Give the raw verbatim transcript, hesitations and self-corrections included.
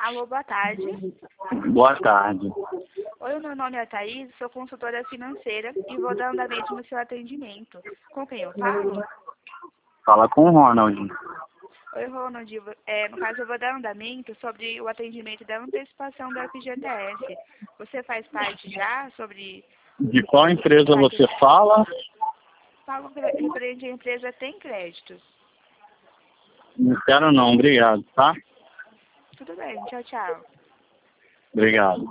Alô, boa tarde. Boa tarde. Oi, meu nome é Thaís, sou consultora financeira e vou dar andamento no seu atendimento. Com quem eu falo? Fala com o Ronald. Oi, Ronald. É, no caso, eu vou dar andamento sobre o atendimento da antecipação da F G T S. Você faz parte já sobre... De qual empresa você fala? Falo referente à empresa Tem Créditos. Não quero não, obrigado, tá? Tudo bem, tchau, tchau. Obrigado.